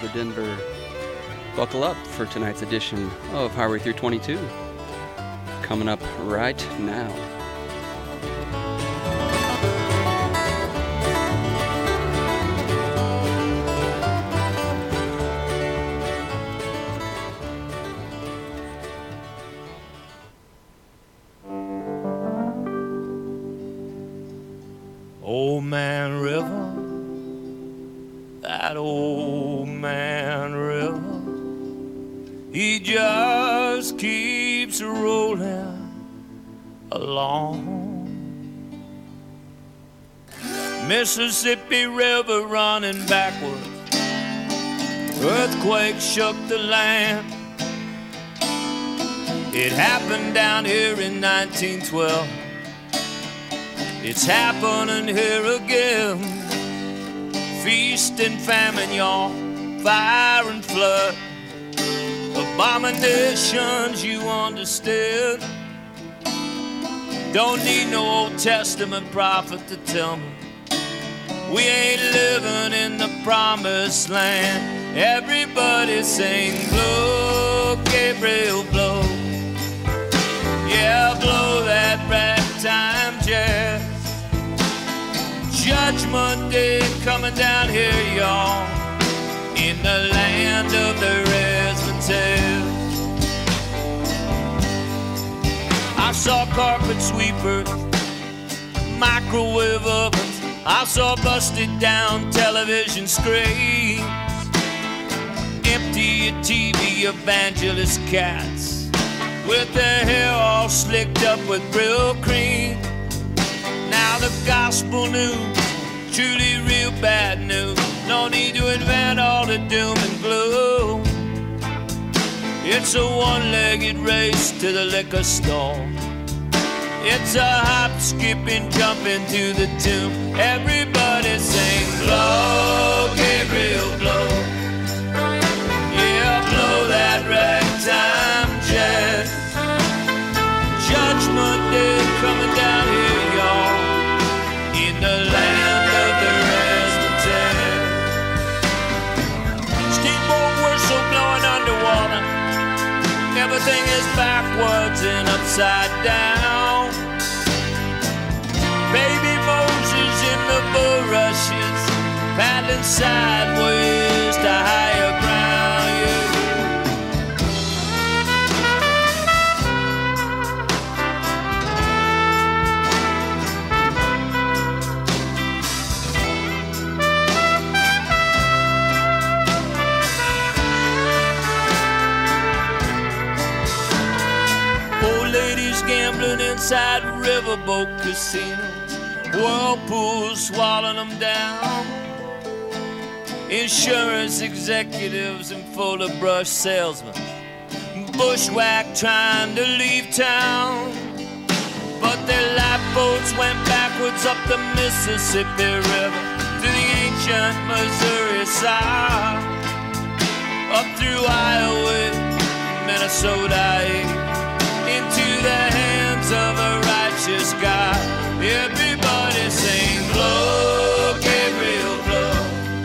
of Denver. Buckle up for tonight's edition of Highway 322. Coming up right now. Old Man River, that old man river, he just keeps rolling along. Mississippi River running backwards, earthquake shook the land. It happened down here in 1912. It's happening here again. Feast and famine, y'all, fire and flood, abominations you understand. Don't need no Old Testament prophet to tell me we ain't living in the promised land. Everybody sing, blow, Gabriel, blow. Yeah, blow that ragtime jazz. Judgment Day coming down here, y'all, in the land of the razzmatazz. I saw carpet sweepers, microwave ovens. I saw busted down television screens, empty TV evangelist cats with their hair all slicked up with Brill cream. Now the gospel news, truly real bad news. No need to invent all the doom and gloom. It's a one-legged race to the liquor store. It's a hop, skipping, jumping to the tune. Everybody sing, blow, Gabriel, blow. Yeah, blow that ragtime jazz. Judgment Day coming down here, y'all, in the land of the razzmatazz. Steamboat whistle blowing underwater. Everything is backwards and upside down. Baby Moses in the bulrushes, paddling sideways to higher ground. Yeah. Gambling inside riverboat casinos, whirlpools swallowing them down. Insurance executives and full of brush salesmen, bushwhack trying to leave town. But their lifeboats went backwards up the Mississippi River to the ancient Missouri side, up through Iowa, Minnesota, into the hands of a righteous God. Everybody sing, blow, Gabriel, blow.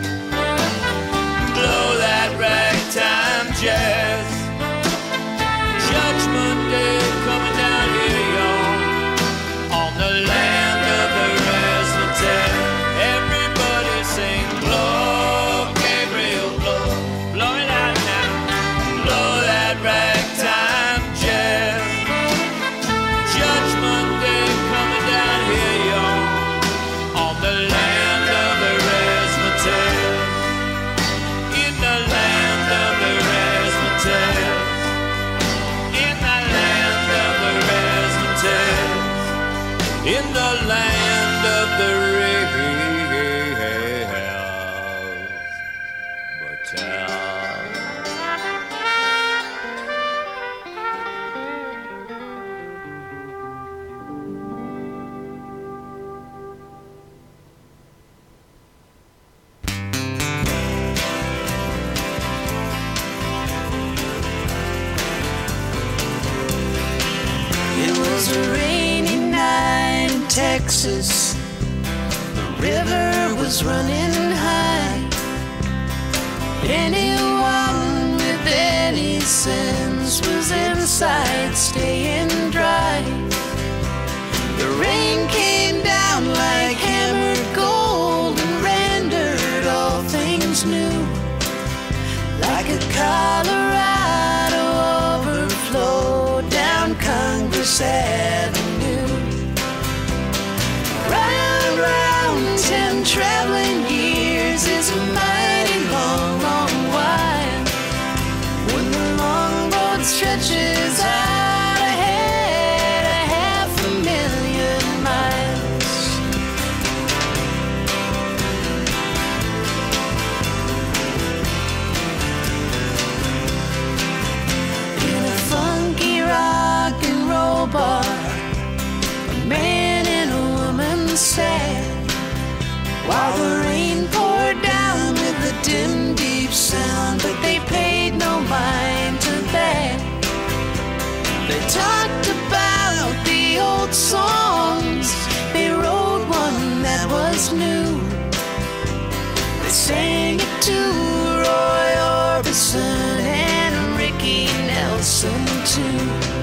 Blow that ragtime jazz. Judgment Day coming down here, y'all, on the land of the razzmatazz. Everybody sing, blow, Gabriel, blow. Blow it out now. Blow that ragtime jazz. Judgment Day coming down here, y'all, on the land of the razzmatazz. In the land of the razzmatazz. In the land of the razzmatazz. In the land of the razzmatazz. It was a rainy night in Texas. The river was running high. Anyone with any sense was inside staying dry. The rain came down like hammered gold and rendered all things new. Like a Colorado overflow down Congress Avenue. Round, round, 10 traveling years is a mighty long, long while. When the long road stretches out ahead, 500,000 miles. In a funky rock and roll bar, a man and a woman sat, while the rain poured down with a dim, deep sound, but they paid no mind to that. They talked about the old songs, they wrote one that was new. They sang it to Roy Orbison and Ricky Nelson too.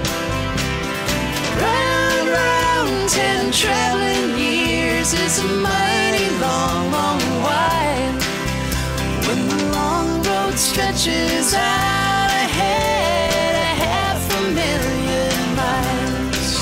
Round, round, 10 traveling years is a mighty long, long while. When the long road stretches out ahead, 500,000 miles.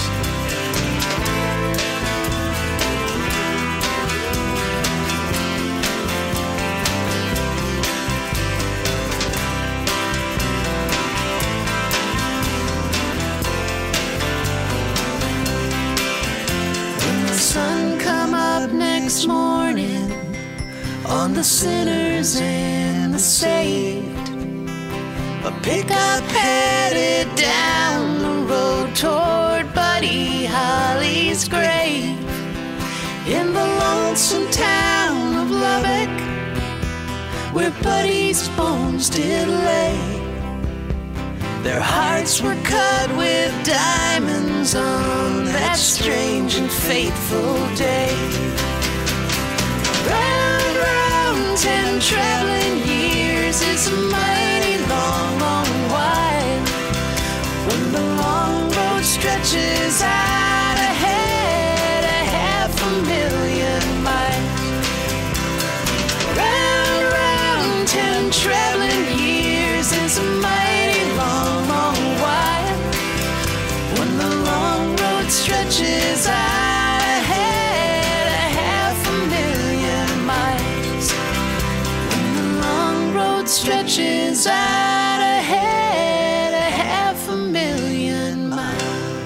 When the sun come up next morning on the sinners and the saved, a pickup headed down the road toward Buddy Holly's grave. In the lonesome town of Lubbock, where Buddy's bones did lay, their hearts were cut with diamonds on that strange and fateful day. Round, round, 10 traveling years is a mighty long, long while. When the long road stretches out ahead, 500,000 miles. Round, round, 10 traveling years is a mighty long, long while. When the long road stretches out ahead, 500,000 miles. When the long road stretches out ahead, 500,000 miles.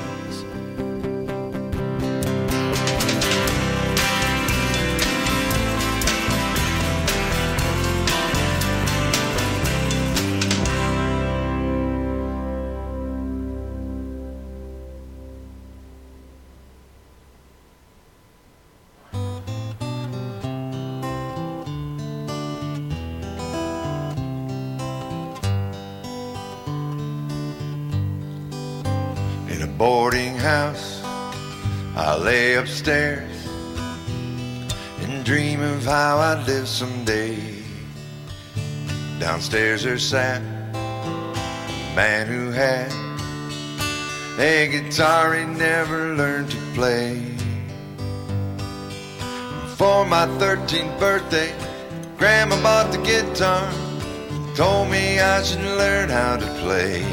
In a boarding house, I lay upstairs and dream of how I'd live someday. Downstairs there sat a man who had a guitar he never learned to play. For my 13th birthday, Grandma bought the guitar, told me I should learn how to play.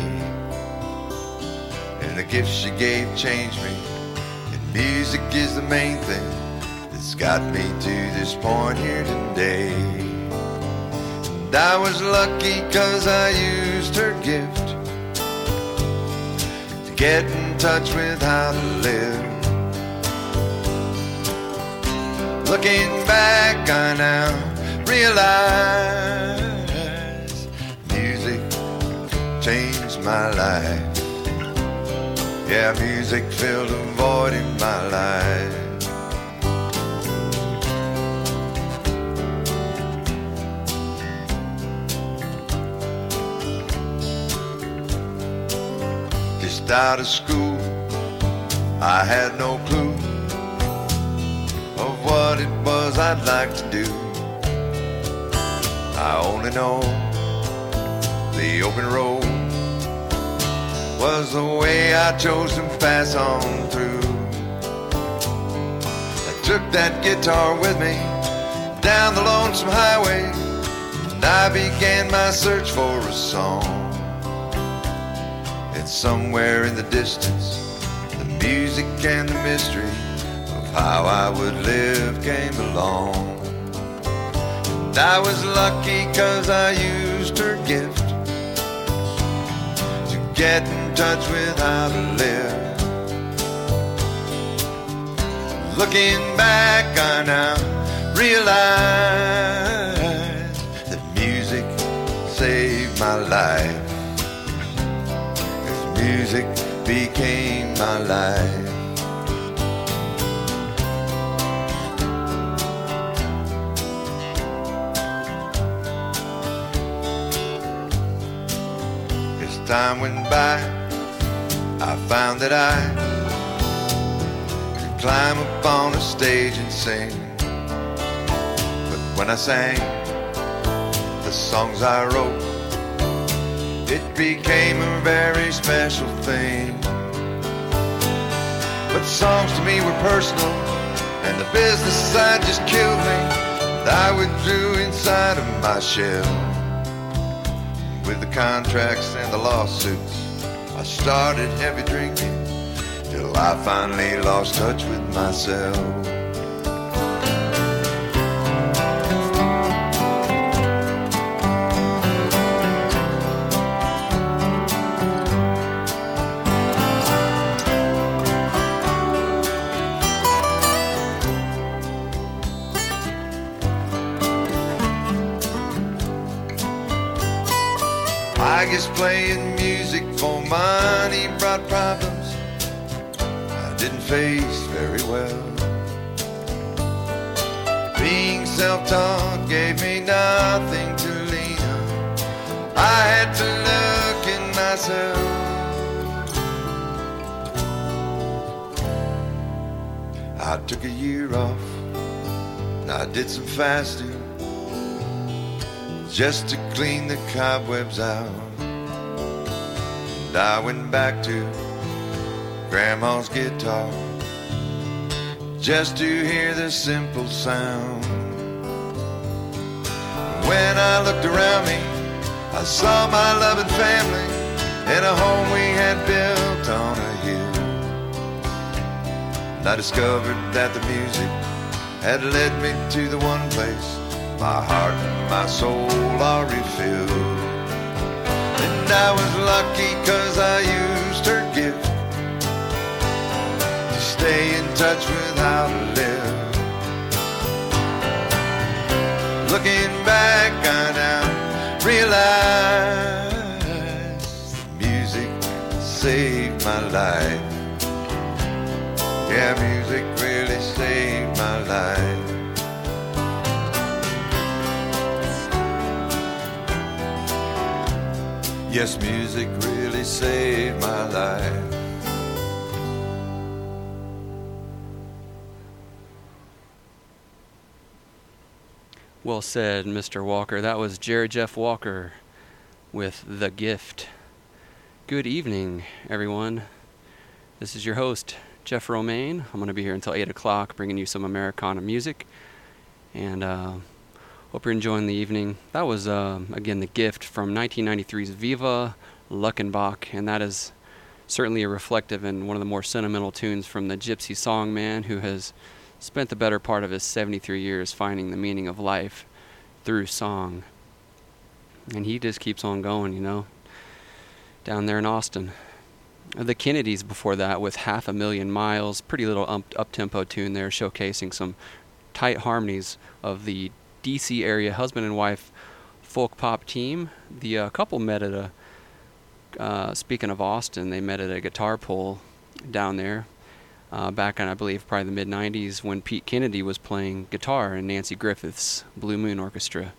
And the gift she gave changed me, and music is the main thing that's got me to this point here today. And I was lucky 'cause I used her gift to get in touch with how to live. Looking back, I now realize music changed my life. Yeah, music filled a void in my life. Just out of school, I had no clue of what it was I'd like to do. I only know the open road was the way I chose to pass on through. I took that guitar with me down the lonesome highway, and I began my search for a song. And somewhere in the distance, the music and the mystery of how I would live came along. And I was lucky 'cause I used her gift to get in touch with how to live. Looking back, I now realize that music saved my life, 'cause music became my life. As time went by, I found that I could climb up on a stage and sing. But when I sang the songs I wrote, it became a very special thing. But songs to me were personal, and the business side just killed me. I withdrew inside of my shell. With the contracts and the lawsuits, I started heavy drinking till I finally lost touch with myself. I guess playing music for money brought problems I didn't face very well. Being self-taught gave me nothing to lean on. I had to look in myself. I took a year off and I did some fasting just to clean the cobwebs out. And I went back to Grandma's guitar just to hear the simple sound. When I looked around me, I saw my loving family in a home we had built on a hill. And I discovered that the music had led me to the one place my heart and my soul are refilled. And I was lucky 'cause I used her gift to stay in touch with how to live. Looking back, I now realize that music saved my life. Yeah, music really saved my life. Yes, music really saved my life. Well said, Mr. Walker. That was Jerry Jeff Walker with The Gift. Good evening, everyone. This is your host, Jeff Romaine. I'm going to be here until 8 o'clock bringing you some Americana music. And hope you're enjoying the evening. That was, again, The Gift from 1993's Viva Luckenbach. And that is certainly a reflective and one of the more sentimental tunes from the Gypsy Songman, who has spent the better part of his 73 years finding the meaning of life through song. And he just keeps on going, you know, down there in Austin. The Kennedys before that with 500,000 Miles, pretty little up-tempo tune there, showcasing some tight harmonies of the DC area husband and wife folk pop team. The couple met at speaking of Austin, they met at a guitar pull down there. Back in, I believe, probably the mid-'90s when Pete Kennedy was playing guitar in Nancy Griffith's Blue Moon Orchestra.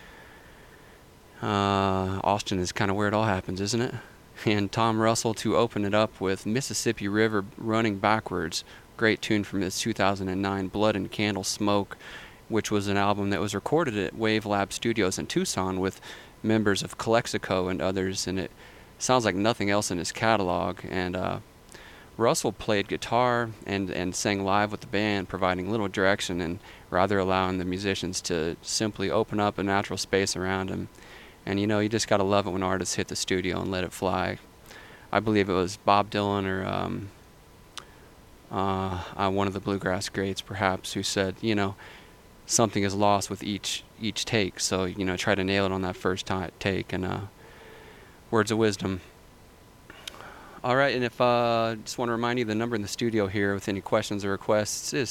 Austin is kind of where it all happens, isn't it? And Tom Russell to open it up with Mississippi River Running Backwards. Great tune from his 2009 Blood and Candle Smoke, which was an album that was recorded at Wave Lab Studios in Tucson with members of Calexico and others, and it sounds like nothing else in his catalog. And Russell played guitar and sang live with the band, providing little direction and rather allowing the musicians to simply open up a natural space around him. And you just gotta love it when artists hit the studio and let it fly. I believe it was Bob Dylan or one of the bluegrass greats perhaps who said, something is lost with each take, so try to nail it on that first take. And words of wisdom. All right, and if just want to remind you, the number in the studio here with any questions or requests is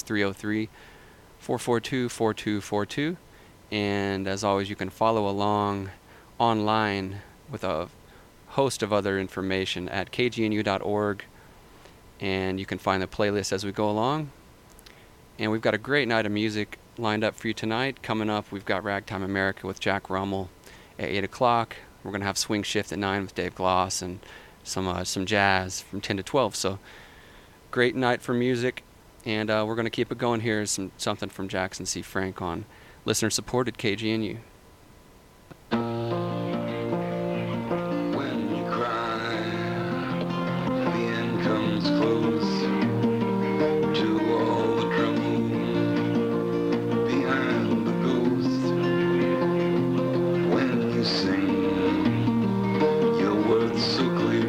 303-442-4242. And as always, you can follow along online with a host of other information at kgnu.org, and you can find the playlist as we go along. And we've got a great night of music lined up for you tonight. Coming up, we've got Ragtime America with Jack Rummel at 8 o'clock. We're going to have Swing Shift at 9 with Dave Gloss, and some jazz from 10 to 12. So great night for music, and we're going to keep it going here. Something from Jackson C. Frank on listener-supported KGNU. When you cry, the end comes close to all the trouble behind the ghost. When you sing, your words so clear.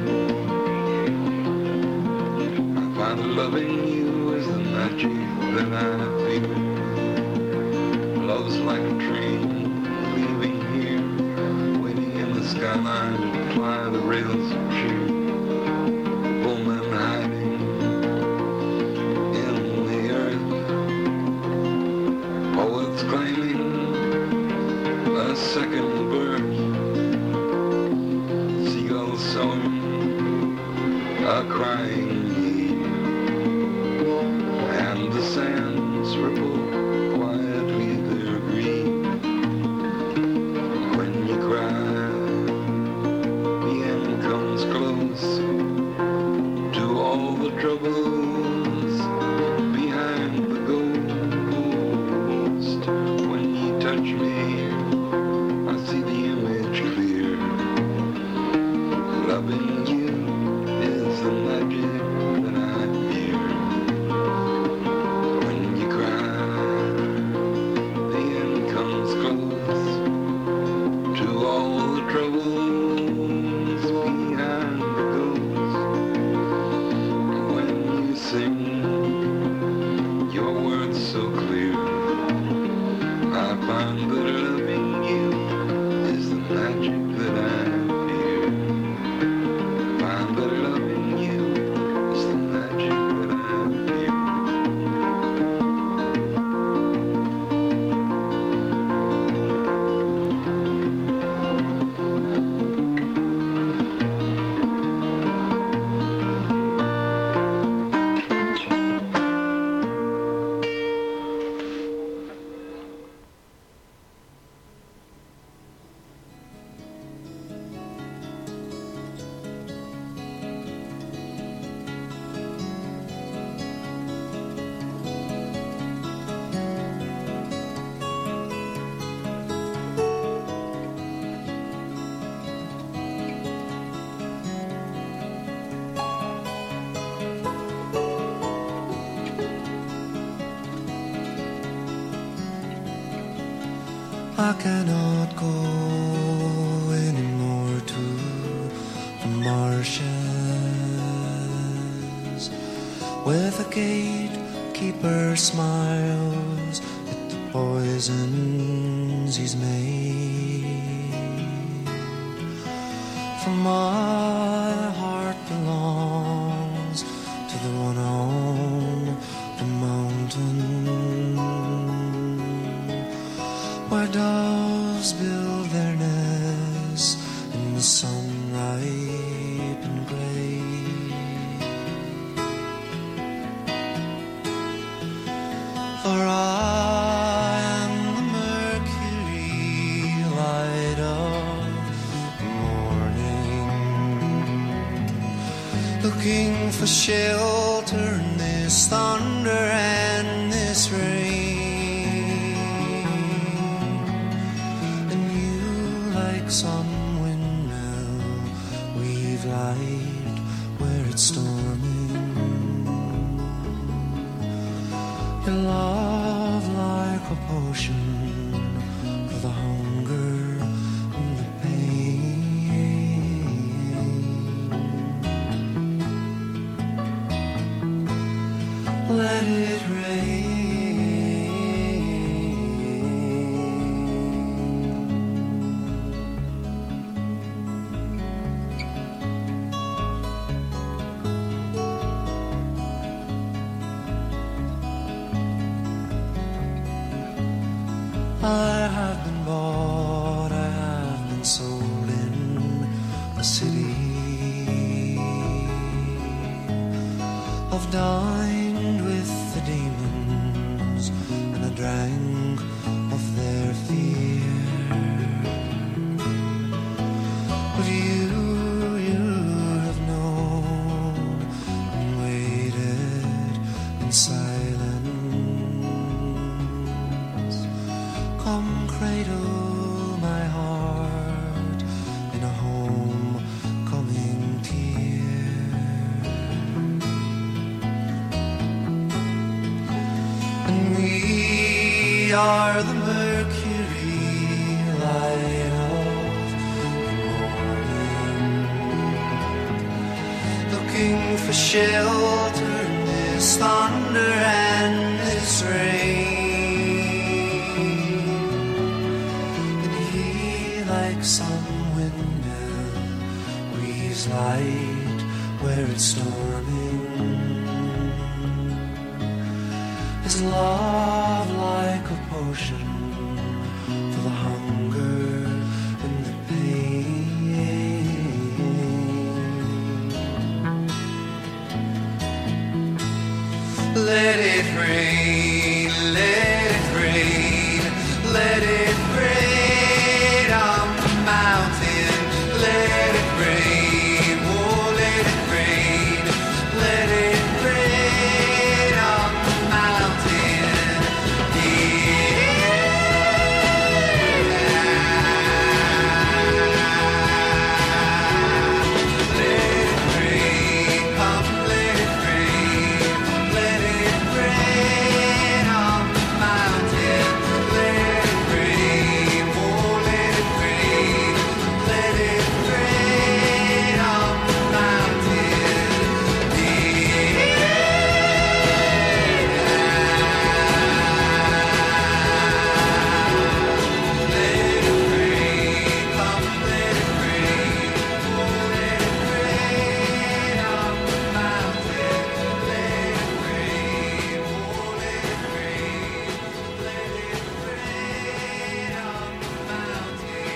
I find loving you is the magic that I feel. Love's like a train leaving here, waiting in the skyline to fly the rails of sheer. Pullman hiding in the earth. Poets claiming a second birth. Seagulls sewing a crying need, and the sands ripple quietly their greed. When you cry, the end comes close to all the troubles behind the ghost. When you touch me, I see the image clear. Loving you is the magic that I fear. When you cry, the end comes close to all the troubles behind the ghost. When you sing, your words so clear. I find that loving you is the magic that I fear. I find that loving you is the magic that I fear. I cannot go anymore to the marshes, where the gatekeeper smiles at the poisons he's made. For my heart belongs to the one on the mountain, where doves build their nests in the sun-ripened gray. For I am the mercury light of the morning, looking for shelter in this thunder and this rain. And you light it's storming. Your love like a potion for the hunger and the pain. Let it rain. I have been bought, I have been sold in a city. I've dined with the demons and I drank of their fear. But you have known and waited in silence. Come cradle my heart in a homecoming tear. And we are the Mercury light of the morning, looking for shelter in this thunder and this rain. Like some windmill, breeze light where it's storming. Is love like a potion for the hunger and the pain? Let it rain, let it rain, let it rain on the mountain. Let it rain, oh let it rain, let it rain on the mountain. Let it rain, come let it rain, let it rain on the mountain. Let it rain, oh let it rain, let it rain on the mountain. Let it rain, come let it rain, oh let it rain on the mountain. Let it rain, oh let it rain, let it rain on the mountain.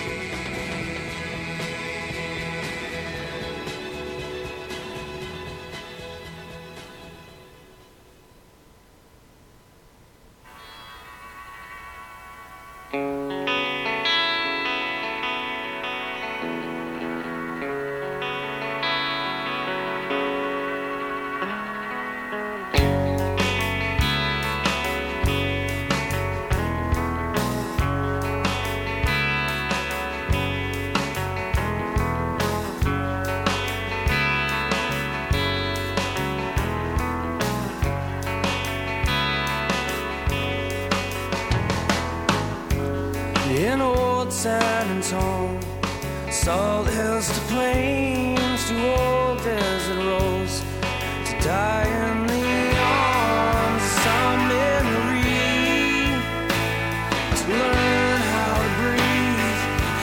In old San Antone, salt hills to plains, to old desert roads, to die in the arms of some memory, to learn how to breathe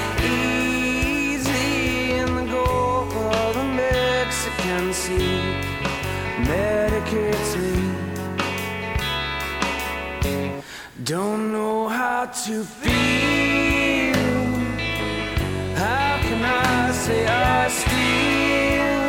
easy in the Gulf of the Mexican Sea, medicates me. Don't know how to feel. How can I say I still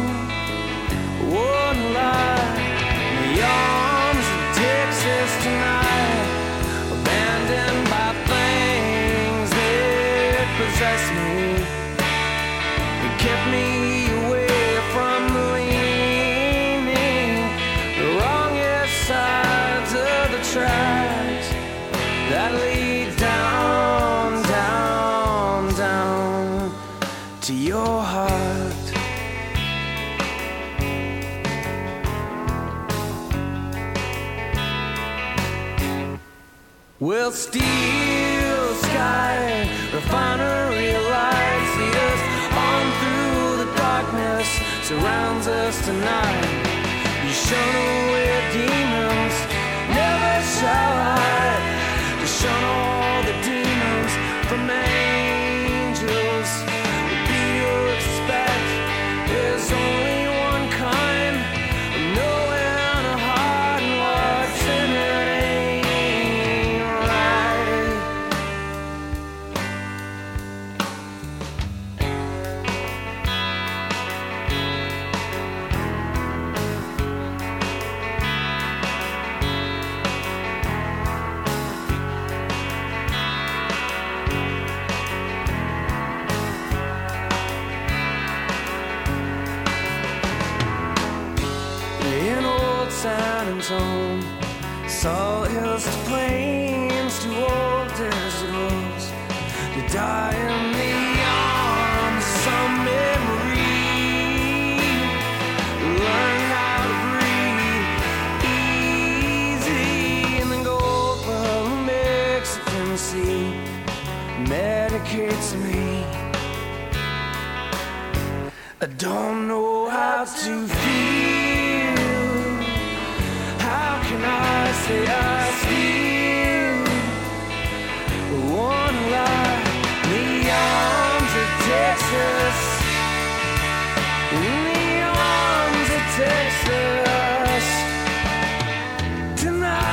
wanna lie in the arms of Texas tonight, abandoned by things that possess me, that kept me away from the leaning, the wrongest sides of the tracks that lead down, down, down to your heart. Well, steel sky, refinery lights lead us on through the darkness, surrounds us tonight. You shun away demons, never shall hide. You shun all the demons from angels. What do you expect? There's only one kind of knowing a heart and what's in it ain't right. In old San Antone, salt hills to plains to old desert roads, to die in the arms of some memory. Learn how to breathe easy and then go over the Mexican Sea. Medicates me. I don't know how to feel. How can I say I feel? One life in the arms of Texas. In the arms of Texas. Tonight.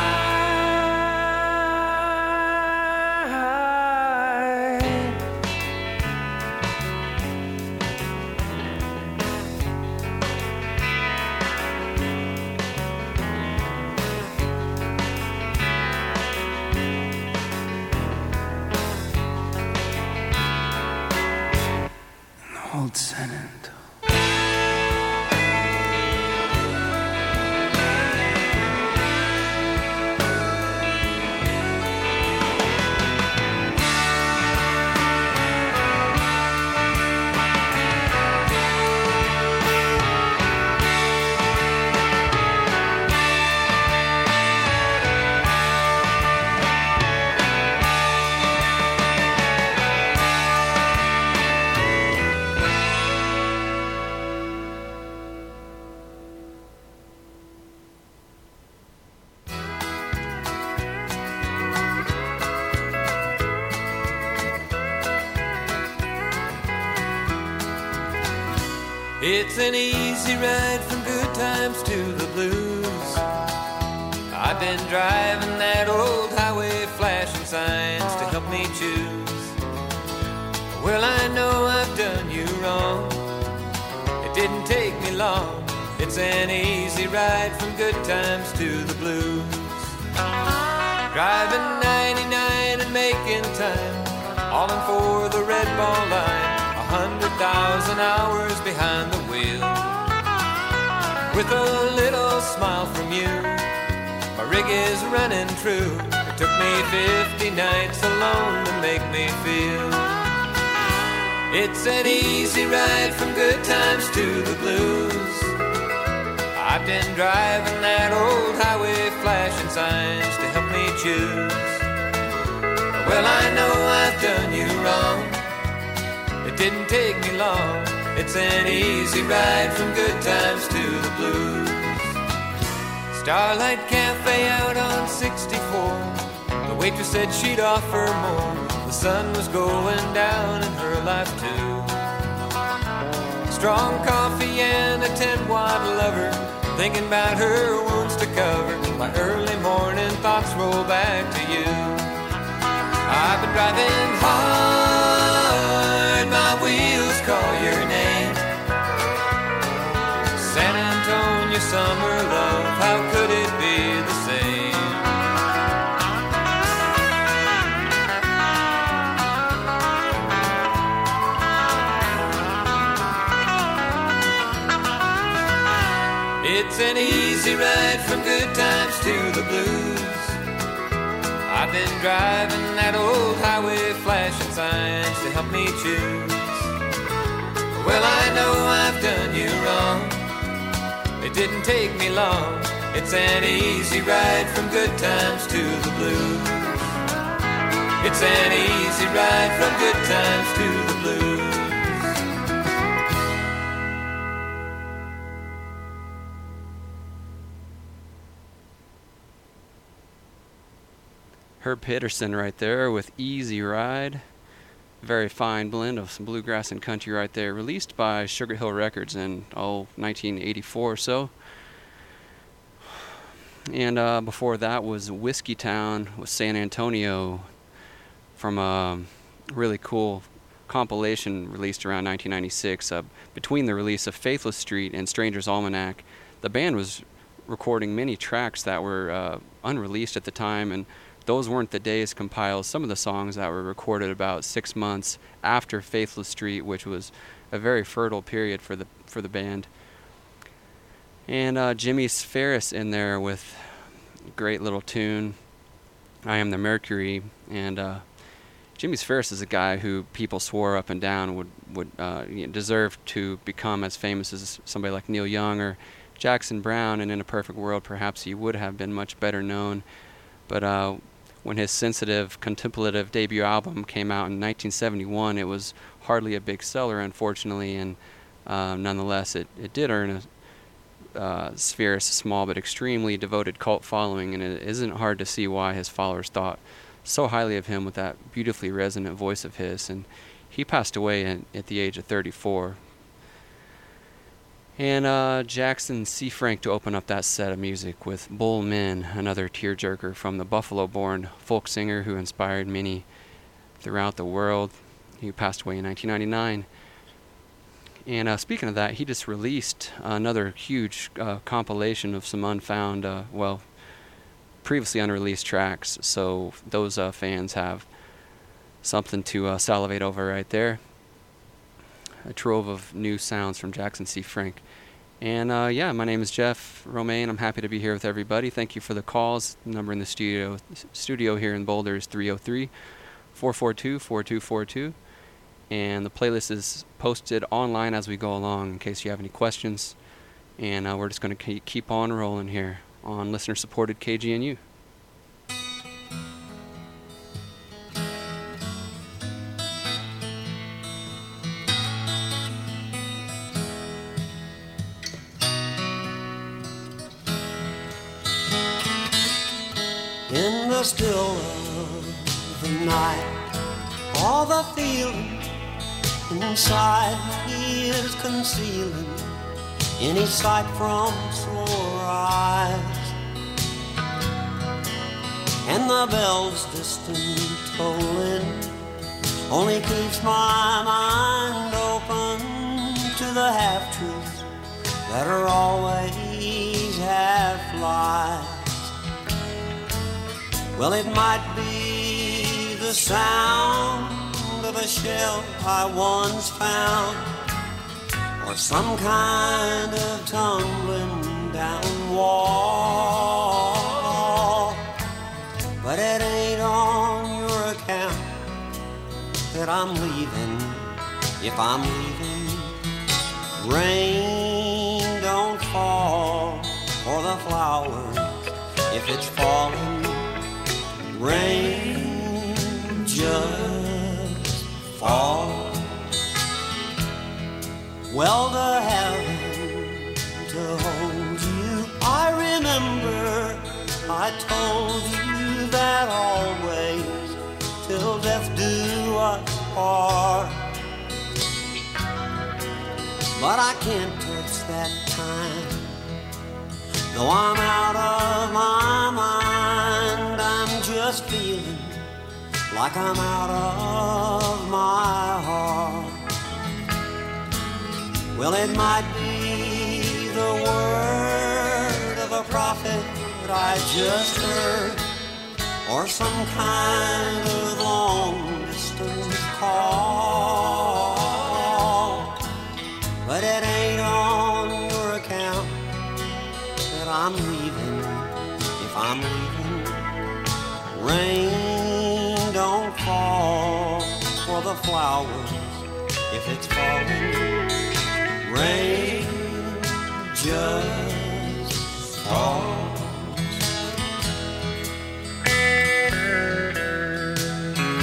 Old San Antonio. It's an easy ride from good times to the blues. I've been driving that old highway, flashing signs to help me choose. Well, I know I've done you wrong. It didn't take me long. It's an easy ride from good times to the blues. Driving 99 and making time, all in for the red ball line. 100,000 hours behind the wheel. With a little smile from you, my rig is running true. It took me 50 nights alone to make me feel. It's an easy ride from good times to the blues. I've been driving that old highway, flashing signs to help me choose. Well, I know I've done you wrong. It didn't take me long. It's an easy ride from good times to the blues. Starlight Cafe out on 64. The waitress said she'd offer more. The sun was going down in her life too. Strong coffee and a 10-watt lover, thinking about her wounds to cover. My early morning thoughts roll back to you. I've been driving hard, my wheels call your name. San Antonio summer love, how could it be the same? It's an easy ride from good times to the blues. I've been driving that old highway, flashing signs to help me choose. Well, I know I've done you wrong. It didn't take me long. It's an easy ride from good times to the blues. It's an easy ride from good times to the blues. Herb Peterson right there with Easy Ride. Very fine blend of some bluegrass and country right there. Released by Sugar Hill Records in 1984 or so. And before that was Whiskey Town with San Antonio from a really cool compilation released around 1996. Between the release of Faithless Street and Stranger's Almanac, the band was recording many tracks that were unreleased at the time, and those weren't the days compiled. Some of the songs that were recorded about 6 months after Faithless Street, which was a very fertile period for the band. And Jimmy Ferris in there with a great little tune, I Am the Mercury. And Jimmy Ferris is a guy who people swore up and down would deserve to become as famous as somebody like Neil Young or Jackson Browne, and in a perfect world perhaps he would have been much better known. But when his sensitive, contemplative debut album came out in 1971, it was hardly a big seller, unfortunately, and nonetheless it did earn Ferris a small but extremely devoted cult following, and it isn't hard to see why his followers thought so highly of him with that beautifully resonant voice of his. And he passed away at the age of 34. And Jackson C. Frank to open up that set of music with Bull Men, another tearjerker from the Buffalo-born folk singer who inspired many throughout the world. He passed away in 1999. And speaking of that, he just released another huge compilation of some unfound, previously unreleased tracks. So those fans have something to salivate over right there. A trove of new sounds from Jackson C. Frank. And my name is Jeff Romaine. I'm happy to be here with everybody. Thank you for the calls. The number in the studio here in Boulder is 303-442-4242. And the playlist is posted online as we go along in case you have any questions. And we're just going to keep on rolling here on listener-supported KGNU. In the still of the night, all the feeling inside he is concealing any sight from sore eyes. And the bells distant tolling only keeps my mind open to the half-truths that are always half-lies. Well, it might be the sound of a shell I once found, or some kind of tumbling down wall. But it ain't on your account that I'm leaving. If I'm leaving, rain don't fall for the flowers. If it's falling, rain just fall. Well, to heaven to hold you, I remember I told you that always, till death do us part. But I can't touch that time, though I'm out of my mind. I'm just feeling like I'm out of my heart. Well, it might be the word of a prophet I just heard, or some kind of long-distance call. But it ain't on your account that I'm leaving. If I'm leaving, rain don't fall for the flowers. If it's falling, rain just falls.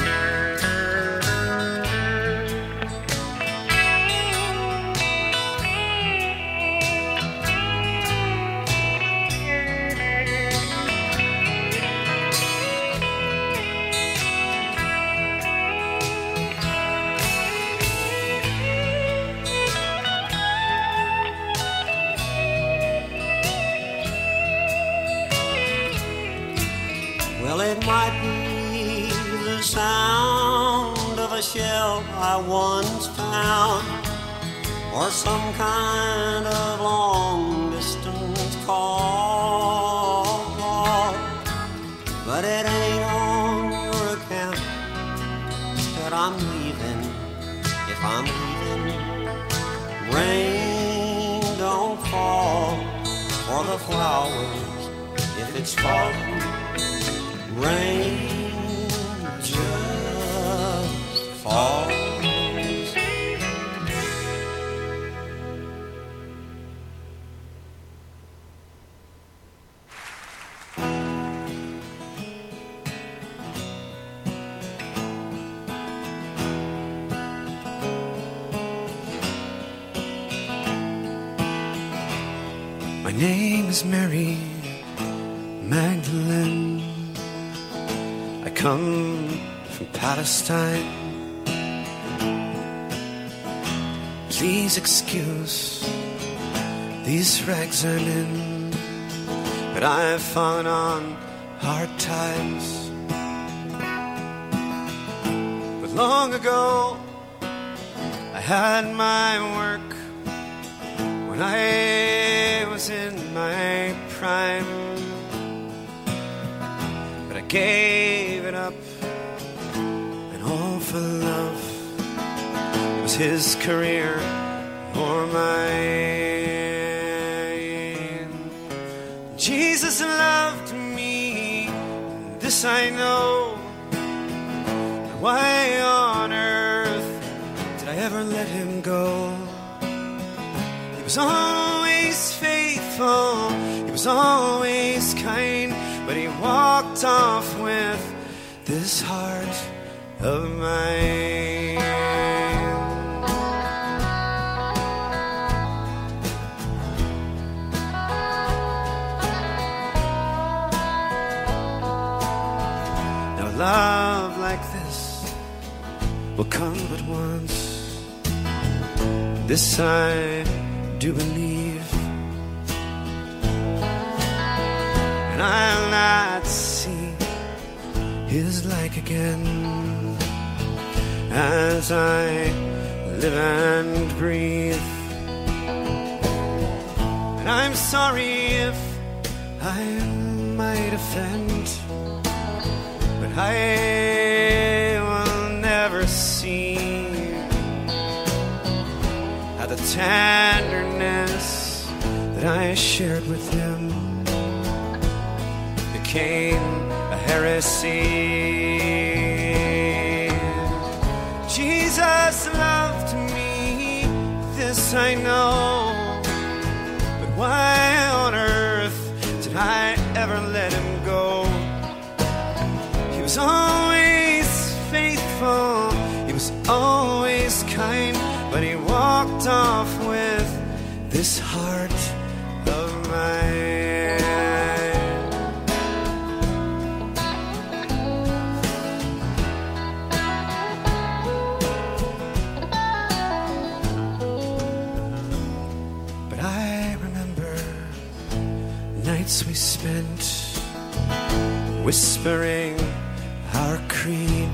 Well, it might be the sound of a shell I once found, or some kind of long-distance call. But it ain't on your account that I'm leaving. If I'm leaving, rain don't fall for the flowers. If it's falling, rain just falls. My name is Mary Magdalene. I come from Palestine. Please excuse these rags I'm in, but I've fallen on hard times. But long ago I had my work when I was in my prime, but I gave it up, and all for love. It was his career or mine. Jesus loved me, this I know. Why on earth did I ever let him go? He was always faithful, he was always kind, but he walked off with this heart of mine. Now love like this will come but once. This I do believe, and I'll not see his like again as I live and breathe. And I'm sorry if I might offend, but I will never see how the tenderness that I shared with him became a heresy. Jesus loved me, this I know, but why on earth did I ever let him go? He was always faithful, he was always kind, but he walked off with this heart of mine. But I remember nights we spent whispering our creed,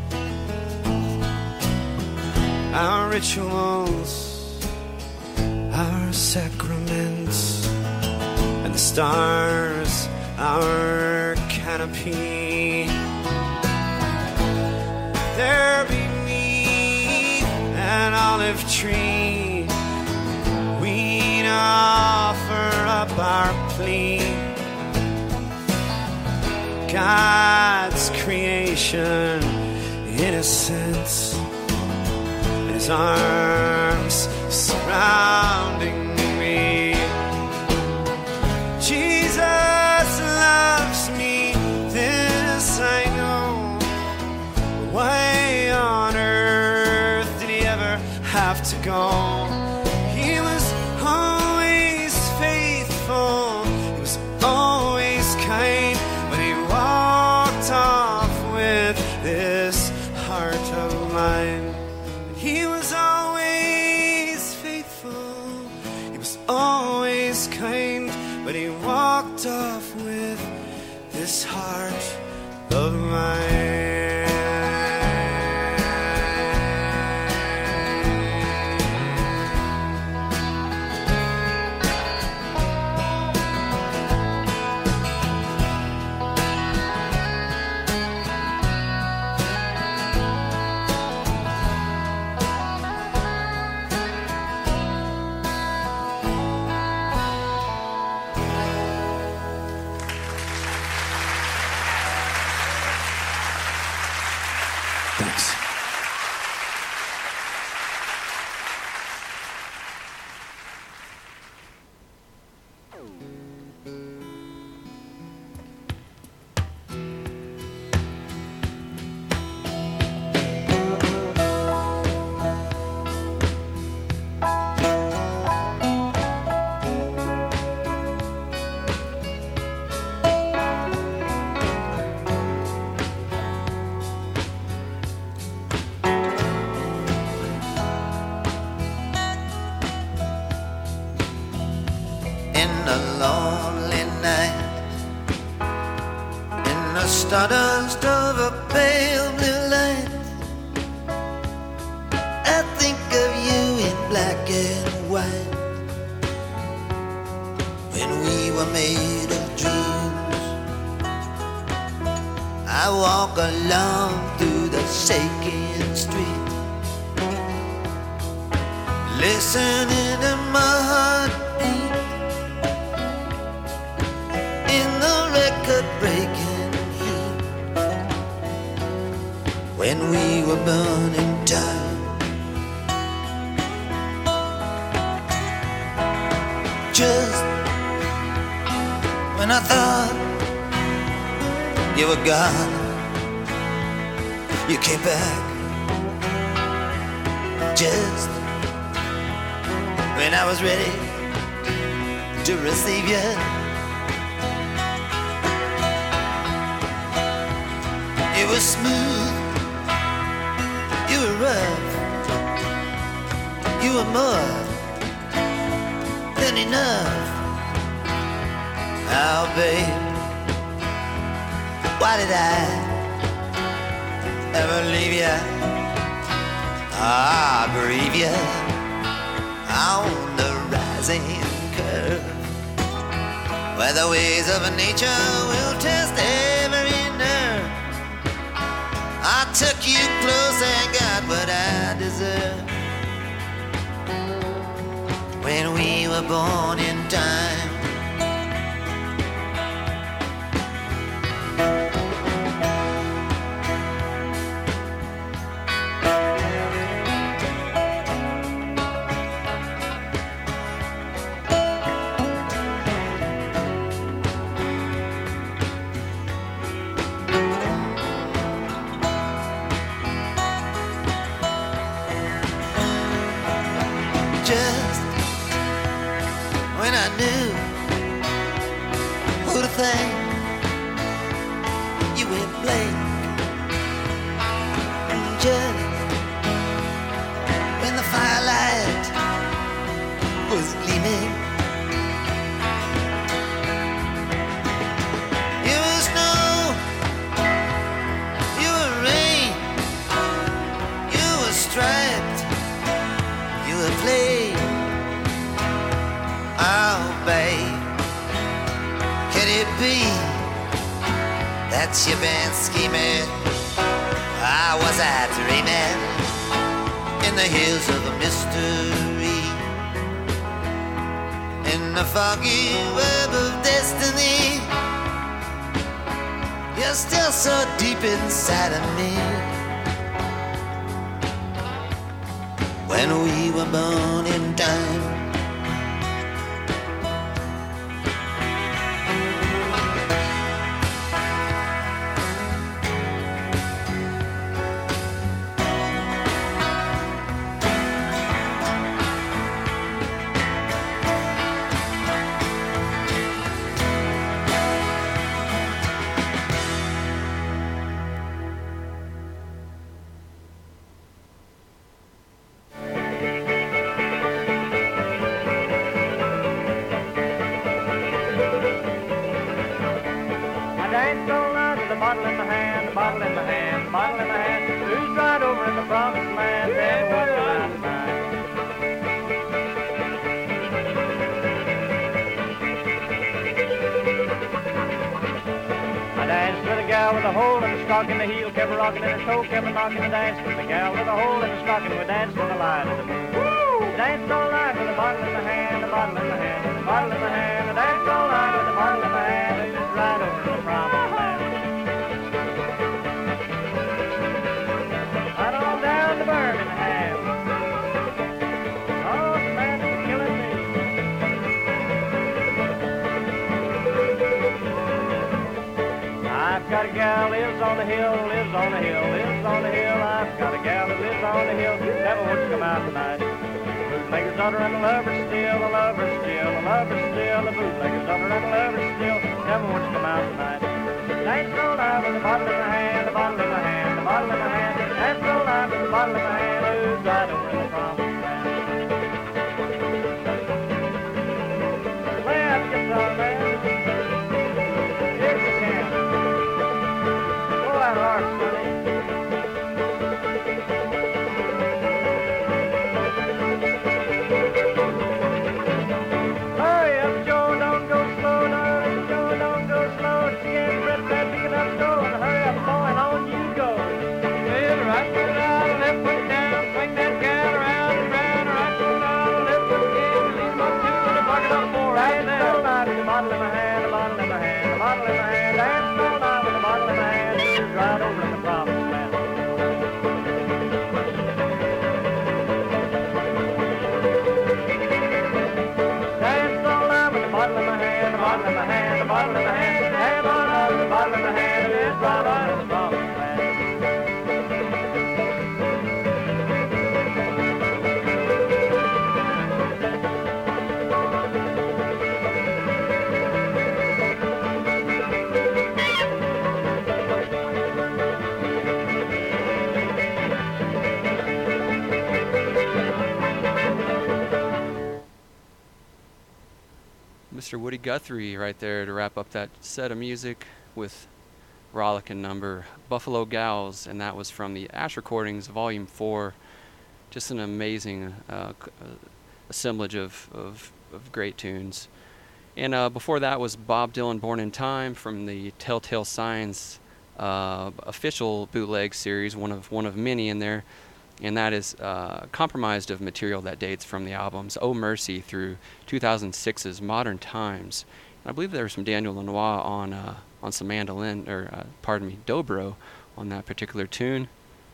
our rituals, our sacraments, and the stars, our canopy. There be me, an olive tree, we'd offer up our plea. God's creation, innocence, his arms surrounding me. Jesus loves me, this I know. Why on earth did he ever have to go? He was always faithful, he was always kind, but he walked off with this heart of mine. He was always faithful, he was always kind, but he walked off with this heart of mine. Thanks. In a lonely night, in the stardust of a pale blue light, I think of you in black and white. When we were made of dreams, I walk along through the shaking street, listening to my heartbeat in the record-breaking heat. When we were burning time, just when I thought you were gone, you came back. Just when I was ready to receive you, you were smooth, you were rough, you were more than enough. Oh, babe, why did I ever leave you? Ah, bereave you on the rising curve, where the ways of nature will test every nerve. I took you close and got what I deserved. When we were born in time, just when I knew who to thank, you went blank. Just when the firelight was gleaming, you were snow, you were rain, you were striped, you were flame. Oh, babe, can it be that you've been scheming? Was I dreaming in the hills of a mystery, in the foggy web of destiny? You're still so deep inside of me. When we were born in time, with a bottle in my hand, a bottle in my hand, a bottle in my hand. Who's right over in the promised land? Never what's mine tonight. I danced with a gal with a hole in the stocking, the heel kept rocking and her toe kept knocking. I danced with a gal with a hole in the stocking, we danced on the line of the moon. Woo! Danced all night with a bottle in my hand, a bottle in my hand, a bottle in my hand. I danced all night with a bottle in my hand, and it's right over the promised land. Right on down to Birmingham. Oh, the man is killing me. I've got a gal lives on the hill, lives on the hill, lives on the hill. I've got a gal that lives on the hill, never wants to come out tonight. Bootlegger's daughter and a lover still, a lover still, a lover still. The bootlegger's daughter and a lover still, never wants to come out tonight. Dance all night with a bottle in my hand, a bottle in my hand, a bottle in my hand. Dance all night with a bottle in my hand, who's right over in the promised land. Play out the guitar, man. Yes, you can. Go out hard, Sonny. Hurry up, Joe, don't go slow, darling. Joe, don't go slow. She ain't ready to pick it up, go. And hurry up, boy, and on you go. Well, right foot out, left foot down. Swing that gal around and round. Right foot out, left foot in. Release my two in the pocket on the floor right now. Dance all night with a bottle in my hand, a bottle in my hand, a bottle in my hand. Dance all night with a bottle in my hand. It's right over in the promised land. Dance all night with a bottle in my hand, a bottle in my hand, a bottle in my hand. Dance all night with a bottle in my hand. It's right over in the promised land. Mr. Woody Guthrie right there to wrap up that set of music with rollicking number Buffalo Gals, and that was from the Ash Recordings Volume 4. Just an amazing assemblage of great tunes. And before that was Bob Dylan, Born in Time, from the Telltale Signs official bootleg series, one of many in there. And that is comprised of material that dates from the albums Oh Mercy through 2006's Modern Times. And I believe there was some Daniel Lanois on some mandolin, or dobro on that particular tune.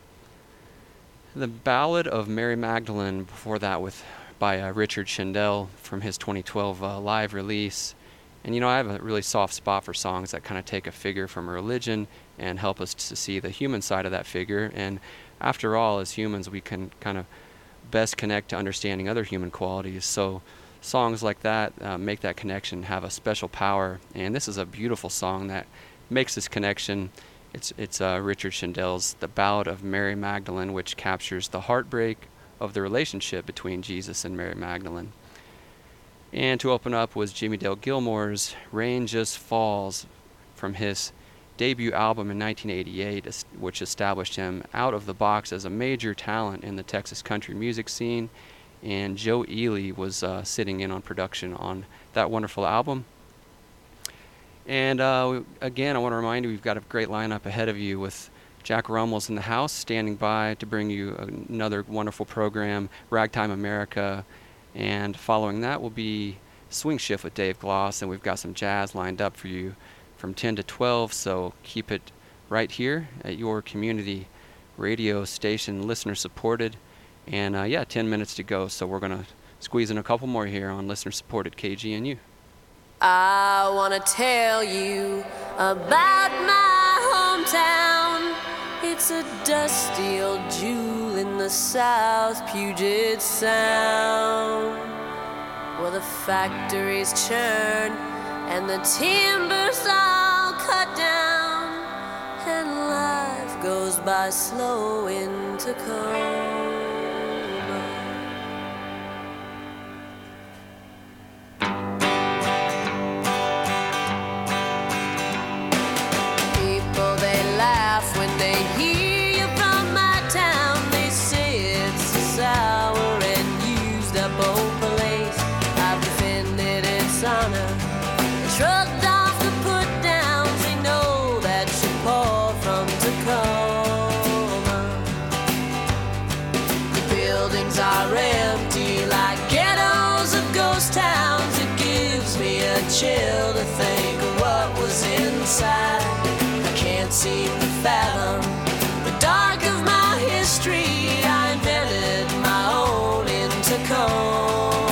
The Ballad of Mary Magdalene before that by Richard Shendell from his 2012 live release. And I have a really soft spot for songs that kind of take a figure from a religion and help us to see the human side of that figure. And after all, as humans, we can kind of best connect to understanding other human qualities. So songs like that make that connection have a special power. And this is a beautiful song that makes this connection. It's Richard Shendell's The Ballad of Mary Magdalene, which captures the heartbreak of the relationship between Jesus and Mary Magdalene. And to open up was Jimmie Dale Gilmore's Rain Just Falls from his debut album in 1988, which established him out of the box as a major talent in the Texas country music scene. And Joe Ely was sitting in on production on that wonderful album. And again, I want to remind you, we've got a great lineup ahead of you with Jack Rummel's in the house, standing by to bring you another wonderful program, Ragtime America. And following that will be Swing Shift with Dave Gloss, and we've got some jazz lined up for you from 10 to 12, so keep it right here at your community radio station, listener supported. And 10 minutes to go, so we're going to squeeze in a couple more here on listener supported KGNU. I want to tell you about my hometown. It's a dusty old jewel in the South Puget Sound, where the factories churn and the timber's all cut down, and life goes by slow in Tacoma. People Tacoma. The buildings are empty like ghettos of ghost towns. It gives me a chill to think of what was inside. I can't seem to fathom the dark of my history. I invented my own in Tacoma.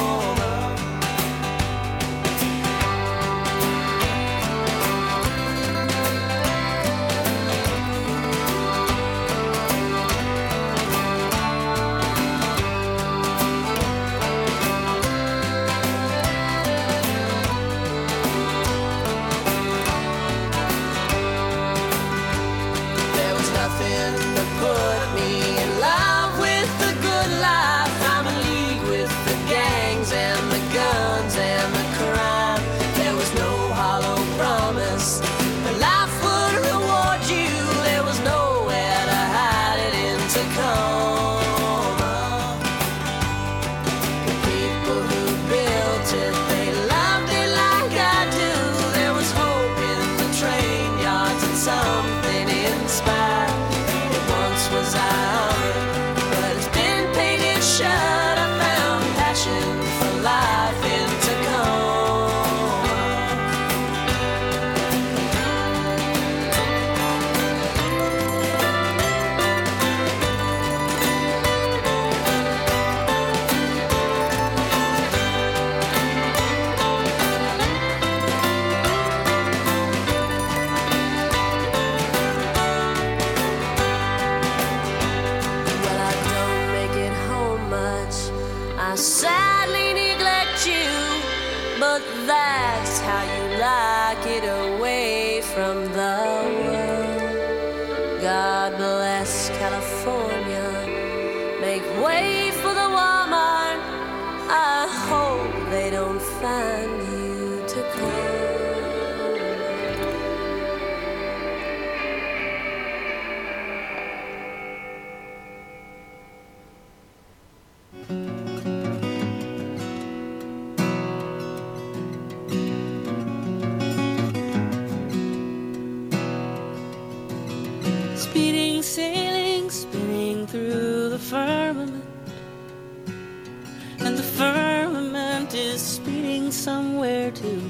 Somewhere too,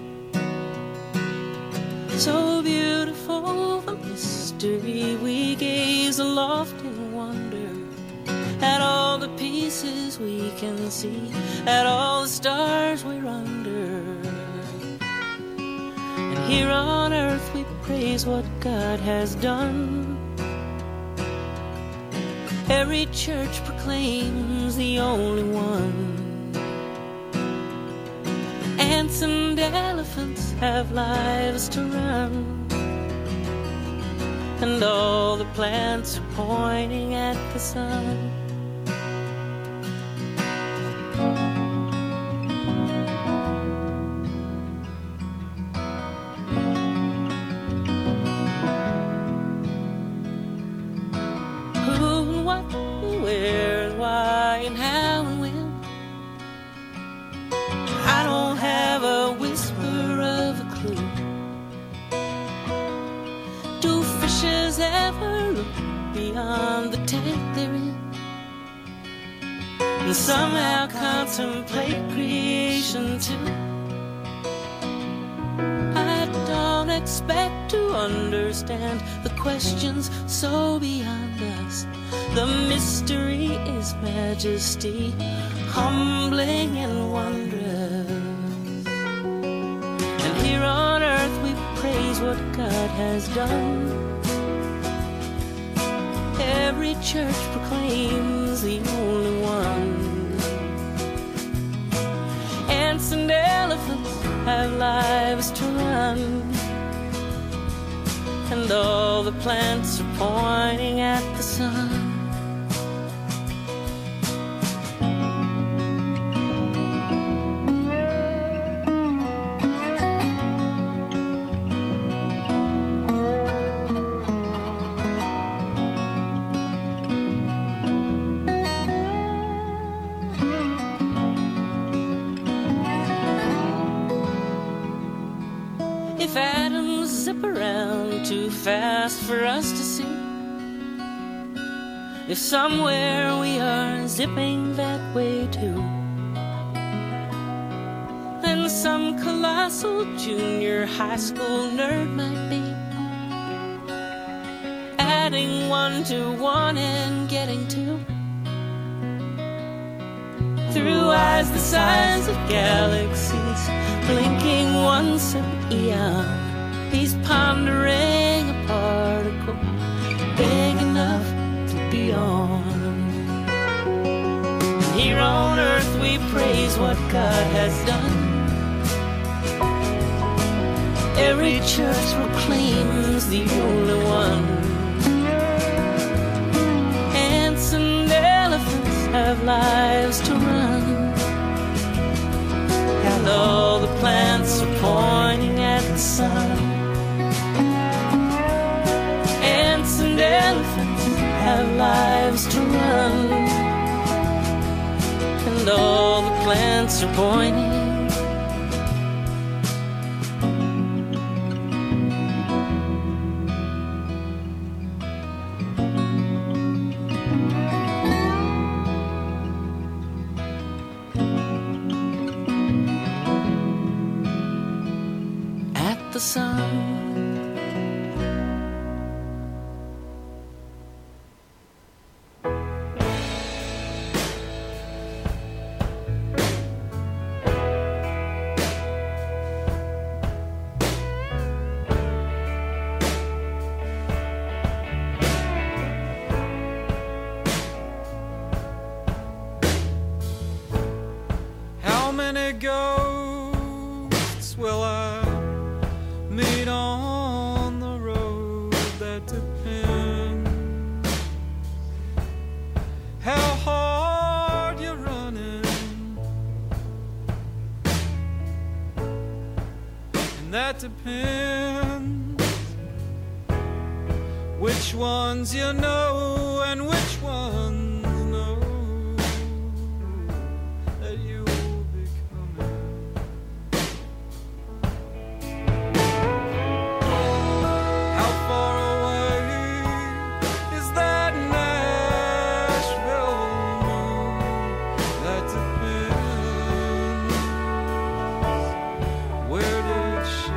so beautiful the mystery. We gaze aloft in wonder at all the pieces we can see, at all the stars we're under. And here on earth we praise what God has done. Every church proclaims the only one. Ants and elephants have lives to run, and all the plants are pointing at the sun. Who and what and where and why and how and when, I don't have a whisper of a clue. Do fishes ever look beyond the tank they're in, and somehow contemplate creation too? I don't expect to understand the questions so beyond us. The mystery is majesty, humbling and wondrous. And here on earth we praise what God has done. Every church proclaims the only one. Ants and elephants have lives to run, and all the plants are pointing at the sun. If atoms zip around too fast for us to see. If somewhere we are zipping that way too, then some colossal junior high school nerd might be adding 1 to 1 and getting 2. Through eyes the size of galaxies, blinking once an eon, he's pondering a particle big enough to be on. Here on earth we praise what God has done. Every church proclaims the only one. Ants and elephants have lives to run, and all the plants are pointing at the sun. Ants and elephants have lives to run, and all the plants are pointing. The sun. How many ghosts will I meet on the road? That depends how hard you're running, and that depends which ones you know and which ones know that you will be coming. How far away is that Nashville moon? That depends. Where did she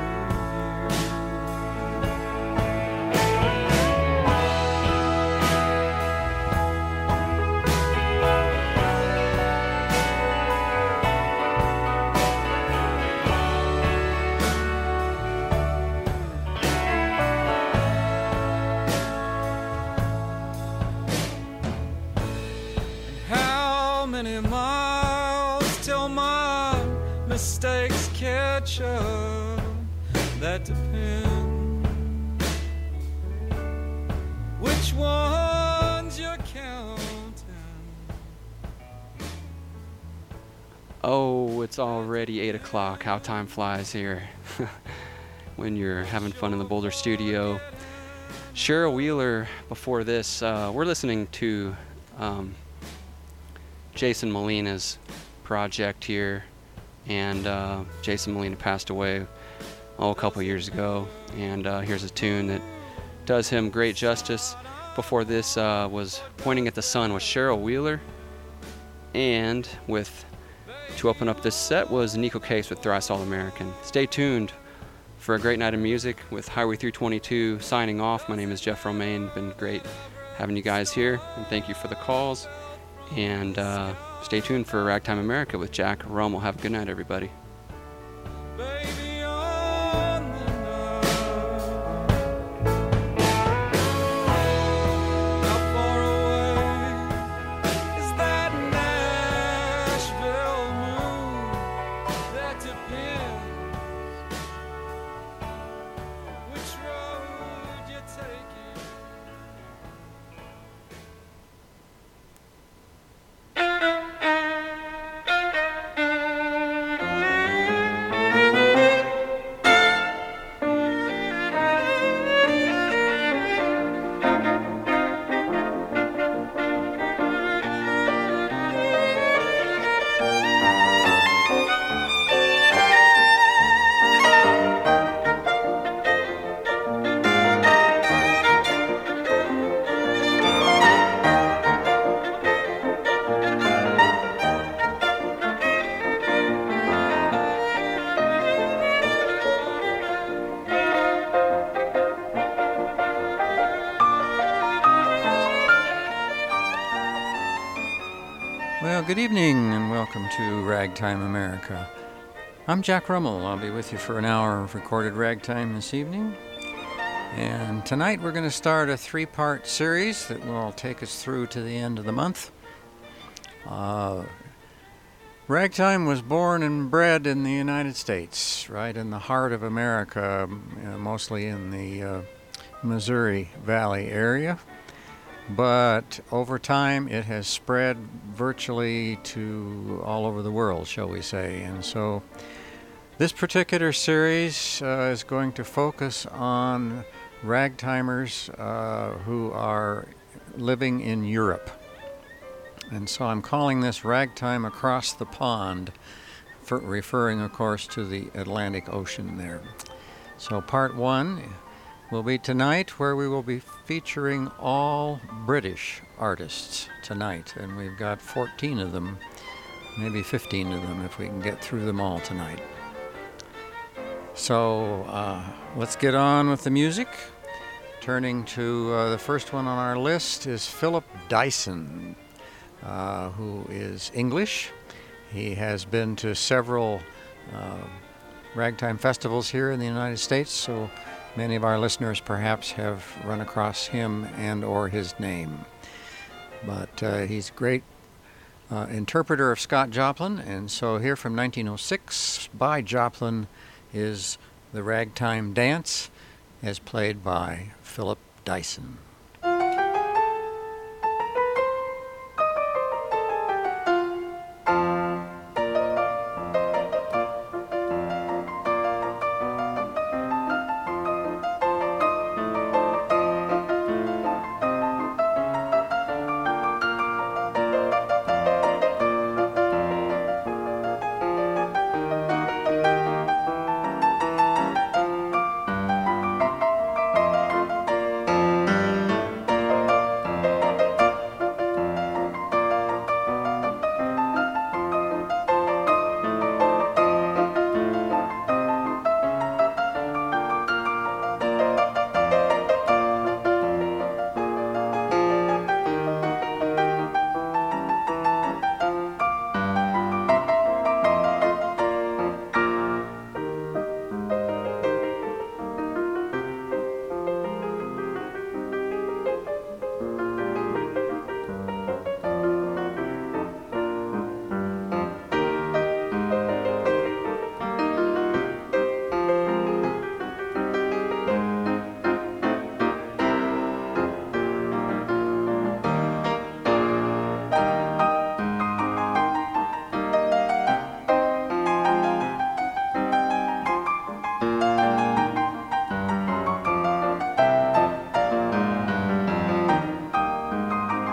How many miles till my mistakes catch up? That depends. Which ones you're counting? Oh, it's already 8 o'clock. How time flies here when you're having fun in the Boulder studio. Cheryl Wheeler before this. We're listening to Jason Molina's project here, and Jason Molina passed away a couple years ago, and here's a tune that does him great justice. Before this was Pointing at the Sun with Cheryl Wheeler, and to open up this set was Nico Case with Thrice All American. Stay tuned for a great night of music with Highway 322 signing off. My name is Jeff Romaine. Been great having you guys here, and thank you for the calls. And stay tuned for Ragtime America with Jack Rommel. Have a good night, everybody. Baby, on the night. How far away is that Nashville moon? That depends. Which road you're taking. Good evening and welcome to Ragtime America. I'm Jack Rummel. I'll be with you for an hour of recorded ragtime this evening. And tonight we're going to start a three-part series that will take us through to the end of the month. Ragtime was born and bred in the United States, right in the heart of America, mostly in the Missouri Valley area. But over time it has spread virtually to all over the world, shall we say. And so this particular series is going to focus on ragtimers who are living in Europe. And so I'm calling this Ragtime Across the Pond, referring, of course, to the Atlantic Ocean there. So part one will be tonight, where we will be featuring all British artists tonight. And we've got 14 of them, maybe 15 of them, if we can get through them all tonight. So let's get on with the music. Turning to the first one on our list is Philip Dyson, who is English. He has been to several ragtime festivals here in the United States, so many of our listeners perhaps have run across him and or his name. But he's a great interpreter of Scott Joplin, and so here from 1906 by Joplin is the Ragtime Dance, as played by Philip Dyson.